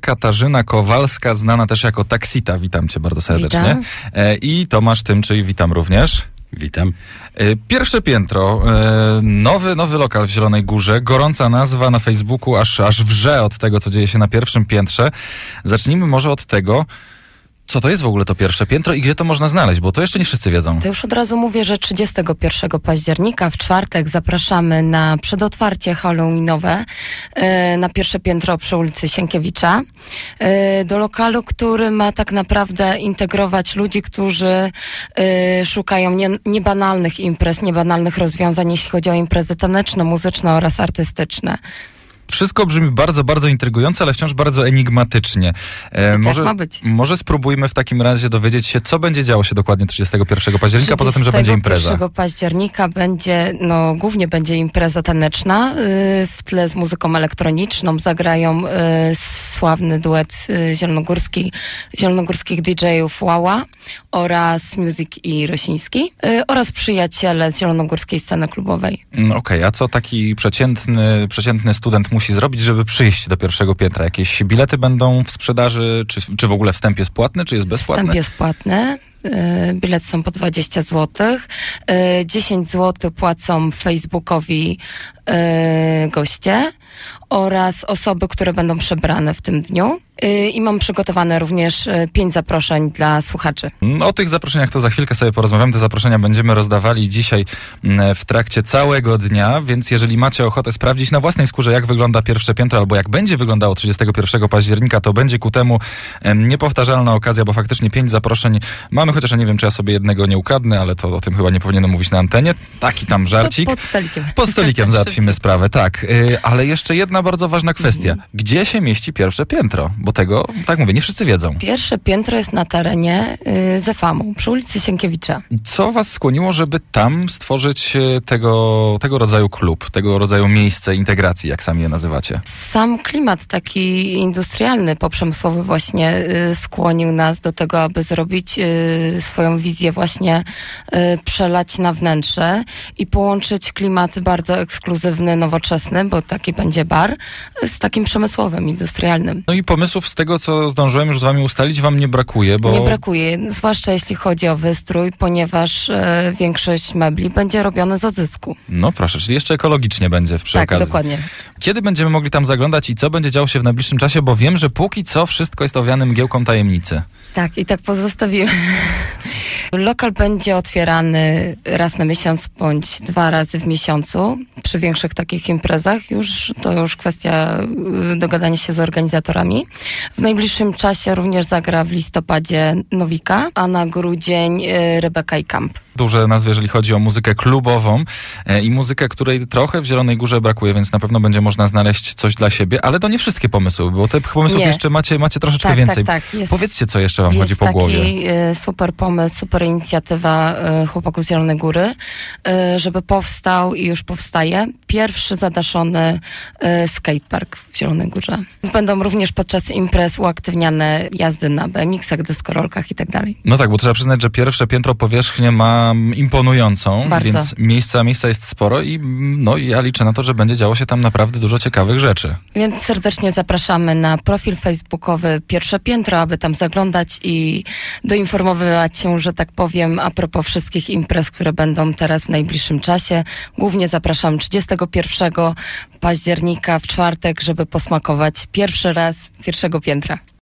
Katarzyna Kowalska, znana też jako Taksita. Witam cię bardzo serdecznie. Witam. I Tomasz Tymczyj, witam również. Witam. Pierwsze piętro, nowy lokal w Zielonej Górze, gorąca nazwa na Facebooku, aż wrze od tego, co dzieje się na pierwszym piętrze. Zacznijmy może od tego, co to jest w ogóle to pierwsze piętro i gdzie to można znaleźć, bo to jeszcze nie wszyscy wiedzą. To już od razu mówię, że 31 października w czwartek zapraszamy na przedotwarcie halloweenowe na pierwsze piętro przy ulicy Sienkiewicza do lokalu, który ma tak naprawdę integrować ludzi, którzy szukają niebanalnych imprez, niebanalnych rozwiązań, jeśli chodzi o imprezy taneczne, muzyczne oraz artystyczne. Wszystko brzmi bardzo, bardzo intrygująco, ale wciąż bardzo enigmatycznie. Może spróbujmy w takim razie dowiedzieć się, co będzie działo się dokładnie 31 października, poza tym, że będzie impreza. 1 października głównie będzie impreza taneczna, w tle z muzyką elektroniczną. Zagrają sławny duet zielonogórskich DJ-ów Łała oraz Music i Rosiński oraz przyjaciele z zielonogórskiej sceny klubowej. Okej, a co taki przeciętny student musi zrobić, żeby przyjść do pierwszego piętra? Jakieś bilety będą w sprzedaży? Czy w ogóle wstęp jest płatny, czy jest bezpłatny? Wstęp jest płatny. Bilety są po 20 zł. 10 zł płacą Facebookowi goście oraz osoby, które będą przebrane w tym dniu. I mam przygotowane również 5 zaproszeń dla słuchaczy. O tych zaproszeniach to za chwilkę sobie porozmawiamy. Te zaproszenia będziemy rozdawali dzisiaj w trakcie całego dnia, więc jeżeli macie ochotę sprawdzić na własnej skórze, jak wygląda pierwsze piętro, albo jak będzie wyglądało 31 października, to będzie ku temu niepowtarzalna okazja, bo faktycznie 5 zaproszeń mamy, chociaż ja nie wiem, czy ja sobie jednego nie ukradnę, ale to o tym chyba nie powinienem mówić na antenie. Taki tam żarcik. Pod stolikiem. Pod stolikiem załatwimy sprawę, tak. Ale jeszcze jedna bardzo ważna kwestia. Gdzie się mieści pierwsze piętro? Bo tego, tak mówię, nie wszyscy wiedzą. Pierwsze piętro jest na terenie Zefamu, przy ulicy Sienkiewicza. Co was skłoniło, żeby tam stworzyć tego rodzaju klub, tego rodzaju miejsce integracji, jak sami je nazywacie? Sam klimat taki industrialny, poprzemysłowy właśnie skłonił nas do tego, aby zrobić swoją wizję właśnie przelać na wnętrze i połączyć klimat bardzo ekskluzywny, nowoczesny, bo taki będzie bar, z takim przemysłowym, industrialnym. No i pomysłów z tego, co zdążyłem już z wami ustalić, wam nie brakuje, bo... Nie brakuje, zwłaszcza jeśli chodzi o wystrój, ponieważ większość mebli będzie robione z odzysku. No proszę, czyli jeszcze ekologicznie będzie przy okazji. Tak, dokładnie. Kiedy będziemy mogli tam zaglądać i co będzie działo się w najbliższym czasie, bo wiem, że póki co wszystko jest owiane mgiełką tajemnicy. Tak, i tak pozostawiłem. Lokal będzie otwierany raz na miesiąc bądź 2 razy w miesiącu. Przy większych takich imprezach to już kwestia dogadania się z organizatorami. W najbliższym czasie również zagra w listopadzie Nowika, a na grudzień Rebeka i Camp. Duże nazwy, jeżeli chodzi o muzykę klubową i muzykę, której trochę w Zielonej Górze brakuje, więc na pewno będzie można znaleźć coś dla siebie, ale to nie wszystkie pomysły, bo tych pomysłów jeszcze macie troszeczkę więcej. Tak. Powiedzcie, co jeszcze wam chodzi po głowie. Jest taki super pomysł, super inicjatywa chłopaków z Zielonej Góry, żeby powstał i już powstaje pierwszy zadaszony skatepark w Zielonej Górze. Będą również podczas imprez uaktywniane jazdy na BMX-ach, deskorolkach i tak dalej. No tak, bo trzeba przyznać, że pierwsze piętro powierzchnię ma imponującą, bardzo. Więc miejsca jest sporo i ja liczę na to, że będzie działo się tam naprawdę dużo ciekawych rzeczy. Więc serdecznie zapraszamy na profil facebookowy Pierwsze Piętro, aby tam zaglądać i doinformowywać się, że tak powiem, a propos wszystkich imprez, które będą teraz w najbliższym czasie. Głównie zapraszam 31 października w czwartek, żeby posmakować pierwszy raz pierwszego piętra.